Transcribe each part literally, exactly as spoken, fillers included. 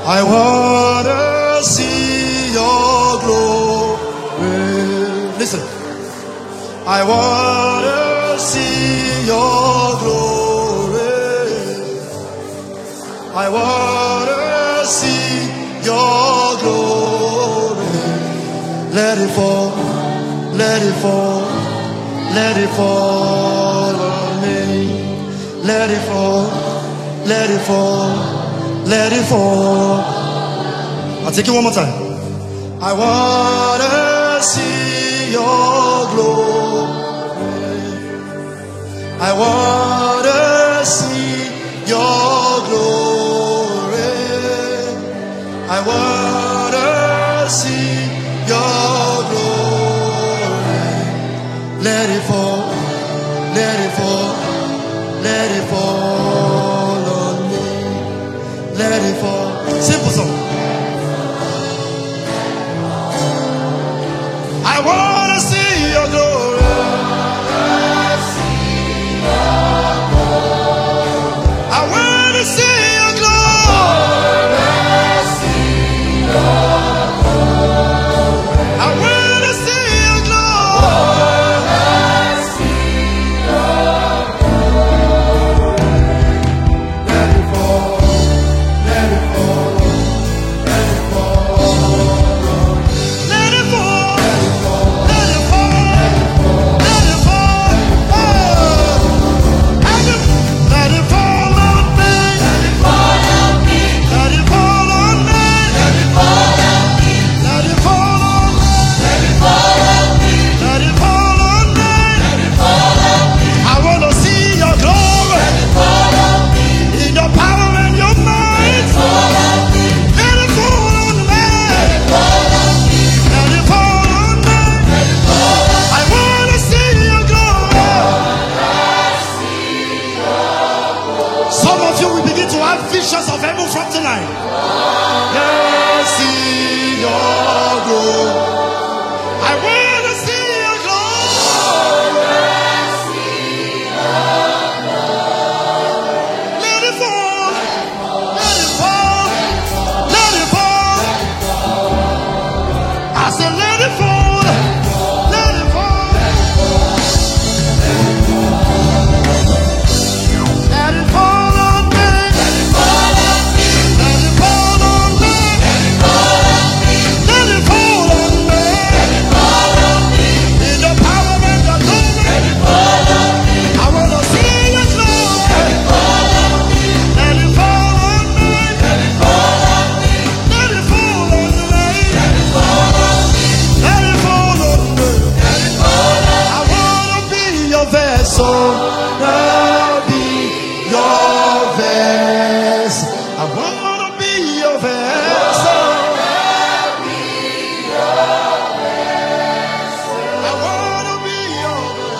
I wanna see your glory. Listen. I wanna see your glory. I wanna see your glory. Let it fall, let it fall, let it fall on me. Let it fall, let it fall, let it fall. I'll take it one more time. I wanna see your glory. I wanna see your glory. I wanna see your glory. Let it fall, let it fall, let it fall on me. Let it fall. Simple song. I wanna see your glory. I wanna see your glory. I wanna see your glory. Let it fall, let it fall, let it fall, let it fall, let it fall, let it fall, oh, let it let it fall on me, let it fall on me, let it fall on me, let it fall on me, let it fall on me, let it fall on me, let it fall on me, let it fall on me. I wanna see your glory, let it fall on me, in your power and your might, let it fall on me, let it fall on me, let it fall on me, let it fall on me, let it fall on me. I wanna see your glory. Some of you will begin to have visions of heaven from tonight. Let's see your glory. I wanna see your glory. Let it fall, let it fall, let it fall. I said let it fall, let it fall. Let it fall on me, let it fall on me, let it fall on me, let it fall on me, let it fall on me, let it fall on me. In the power and the glory, let it fall on me. I wanna see your glory. Let it fall on me, let it fall on me, let it fall on me, let it fall on me, let it fall on me, let it fall on me, let it fall on me. I wanna be your vessel, wanna be your vessel. I wanna be your vessel. I wanna be your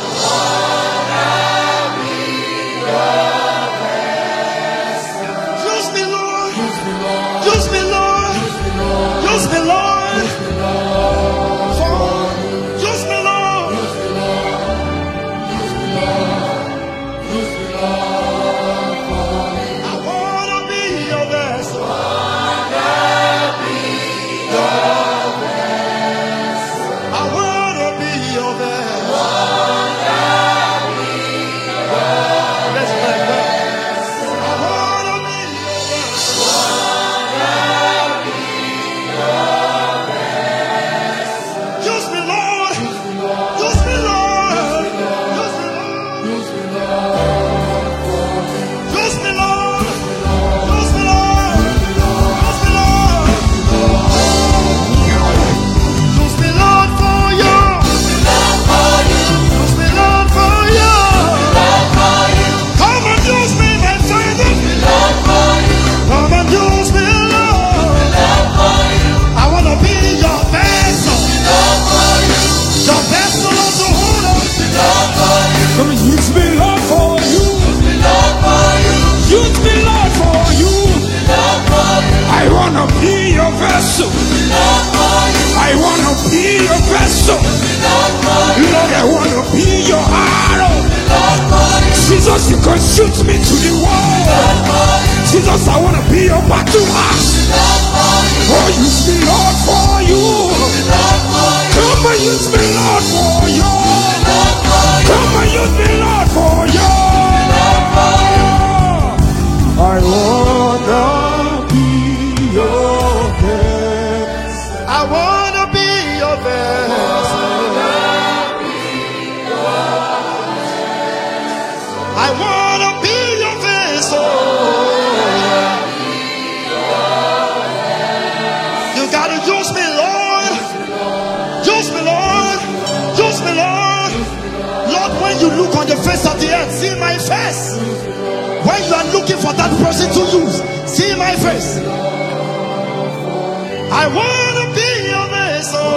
vessel. Use me, Lord. Use me, Lord. Use me, Lord. Use me, Lord. Use me, Lord. I wanna be your vessel. I wanna be your vessel. Let's play that. I wanna be your vessel. Use me, Lord. Use me, Lord. Use me, Lord. Use me, Lord. Use me, Lord. Use me, Lord. Use me, Lord. Use me, Lord, for you. Use me, Lord, for you. Come and use me, my Father. Come and use me, Lord. I wanna be your vessel. Your vessel of the honor. Come and use me, Lord, for you. Use me, Lord, for you. I wanna be your vessel. I wanna be your vessel. Lord, I wanna be your arrow. Jesus, you can shoot me to the wall. Jesus, I want to be your battle axe. Oh, use me, Lord, for you. Come and use me, Lord, for you. Come and use me, Lord, for you. I wanna be your vessel. I wanna be your vessel. I wanna be your vessel. You gotta use me, Lord. Use me, Lord. Use me, Lord. Lord, when you look on the face of the earth, see my face. When you are looking for that person to use, see my face. I wanna be your vessel.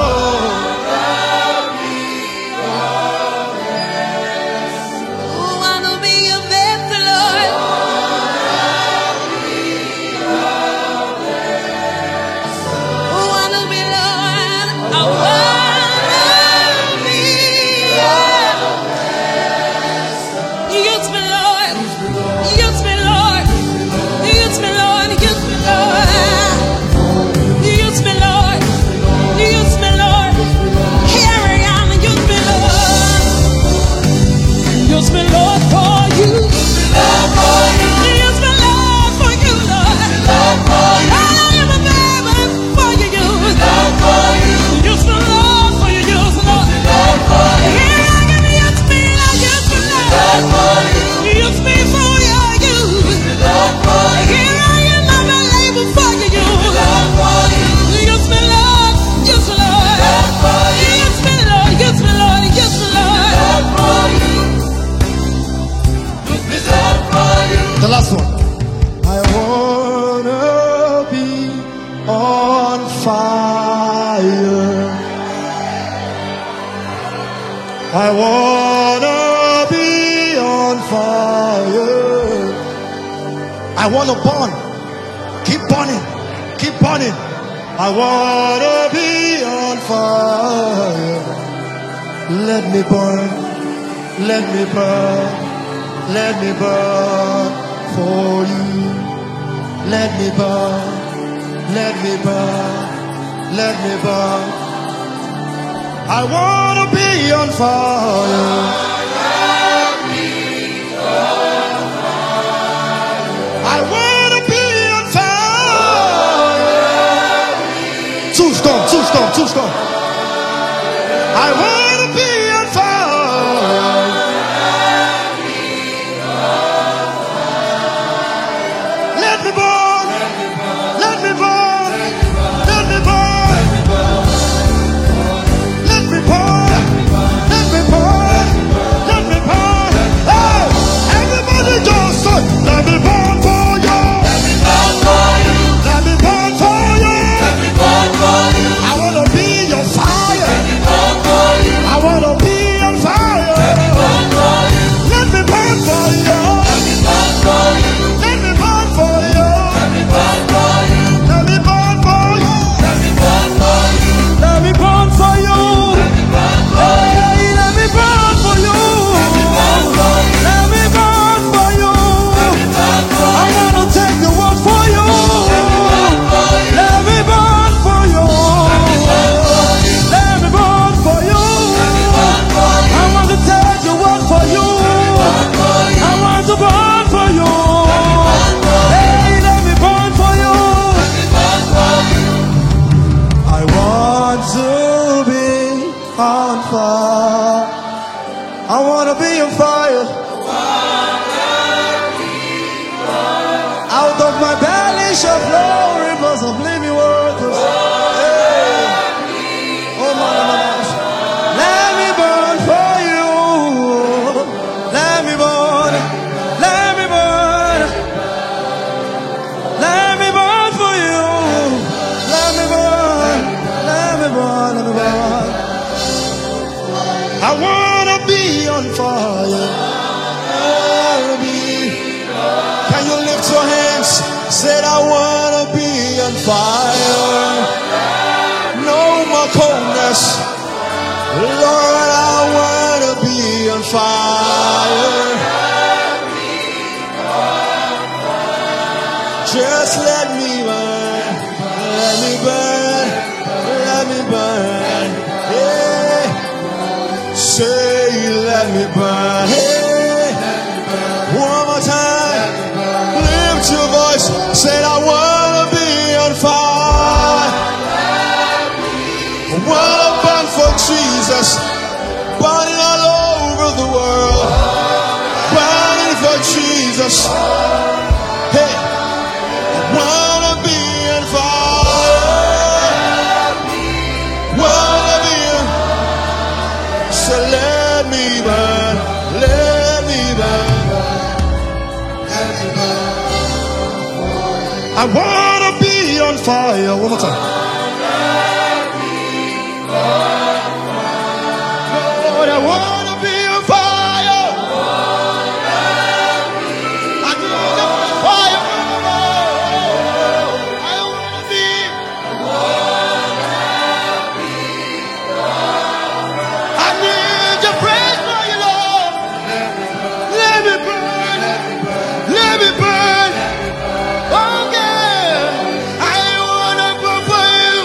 The last one. I wanna be on fire. I wanna be on fire. I wanna burn. Keep burning. Keep burning. I wanna be on fire. Let me burn. Let me burn. Let me burn for you. Let me burn. Let me burn. Let me burn. I wanna be on fire. I wanna be on fire. Too strong, too strong, too strong. I wanna be on fire. Let me burn. Let me burn. Let me burn. Let me burn. Let me burn. Let me burn. Hey, everybody just say, let me burn for you. Let me burn for you. I wanna be your fire. I wanna be on fire. Let me burn for you. Let me burn for you. Let me burn for you. Let me burn for you. Let me burn for you. Let me burn for you. Hey, let me burn for you. Let me burn for you. I wanna take the world for you. Let me burn for you. Let me burn for you. I want to take the world for you. I want to burn for you. Hey, let me burn for you. I want to be on fire. I want to be on fire. Out of my belly shall flow rivers of living water. Hey. Oh my gosh. Let me burn for you. Let me burn. Let me burn. Let me burn for you. Let me burn. Let me burn. Let me burn. I wanna be on fire. I wanna be. Can you lift your hands? Said I wanna be on fire. No more coldness. Lord, I wanna be on fire. Say, let me burn. Hey, one more time. Lift your voice. Say, I wanna be on fire. I wanna burn for Jesus. Burning all over the world. Burning for Jesus. Hey, I wanna be on fire. Wanna be on. So let me burn. Let me burn. I wanna be on fire. One more time. Lord, I wanna be on fire. I need a fire. I wanna be. I need your praise for you, Lord. Let me burn. Let me burn. Oh, God. I wanna burn for you.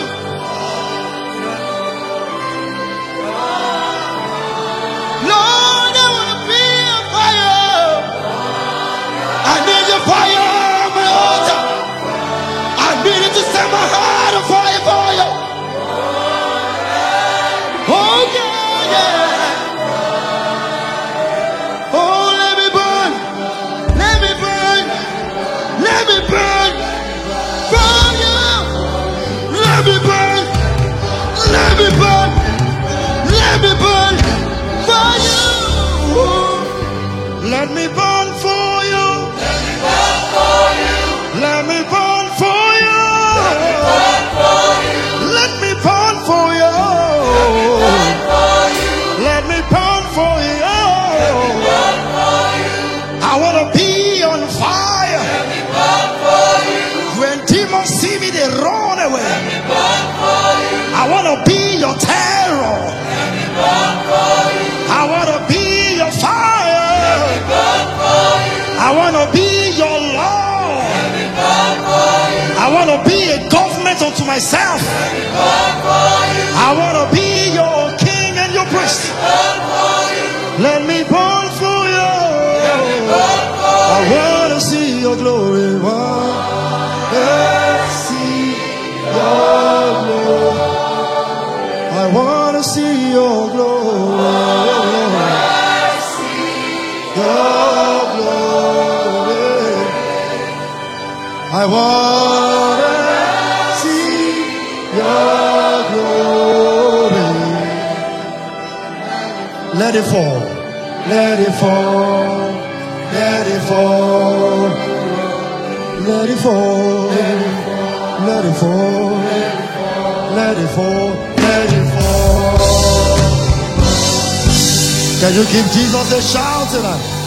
Lord, I wanna be on fire. I need your fire on my altar. I need it to set my heart on fire for you. Oh, yeah, yeah. Oh, let me burn. Let me burn. Let me burn. For you. Let me burn. Let me burn. Let me burn. For you. Let me burn for you. Let me burn for you. Let me burn for you. Let me burn for you. I want to be on fire. When demons see me, they run away. I want to be your terror. I want to be your fire. I want to be your law. I want to be a government unto myself. I want to be your king and your priest. Let me burn for you. I want to see your glory. I see your glory. I want to see your glory. Your glory. I want to see your glory. Let it fall. Let it fall. Let it fall. Let it fall. Let it fall. Let it fall. Let it fall. Can you give Jesus a shout tonight?